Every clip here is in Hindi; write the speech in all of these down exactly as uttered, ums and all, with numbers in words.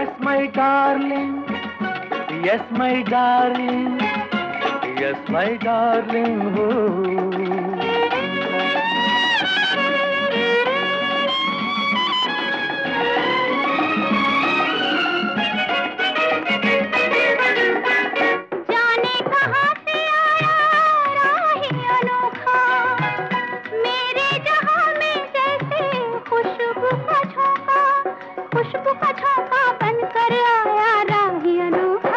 Yes, my darling. Yes, my darling. Yes, my darling. Oh. जाने कहाँ से आया राही अनोखा, मेरे जहाँ में जैसे खुशबू का झोंका, खुशबू का झोंका बनकर आया राही अनोखा।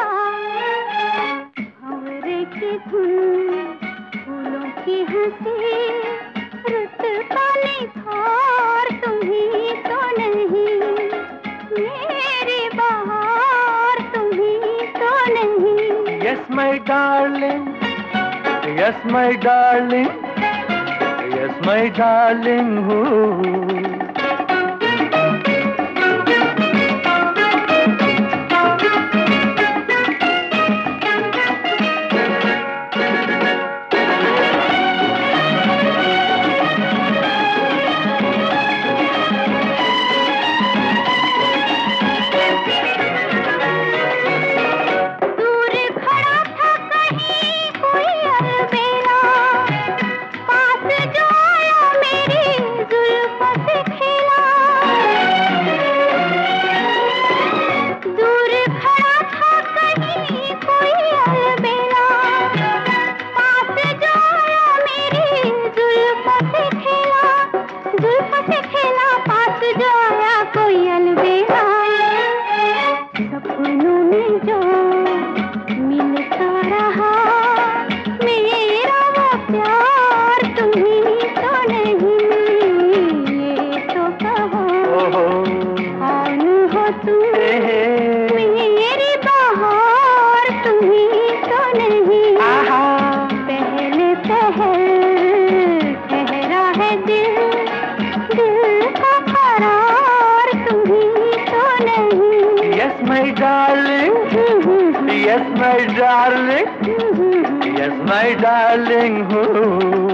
भंवरे की धुन, फूलों की हंसी, रुत का निखार तुम ही तो नहीं, मेरी बहार तुम ही तो नहीं। Yes, my darling. Yes, my darling. Yes, my darling. Oh. सपनों में जो मिलता रहा मेरा वो प्यार तुम्हीं तो नहीं, ये तो कहो कौन हो तुम, मेरी बहार तुम्हीं तो नहीं। पहले पहल ठहरा है दिल, दिल का करार तुम्हीं तो नहीं। Yes, my darling. Yes, my darling. Yes, my darling. Oh.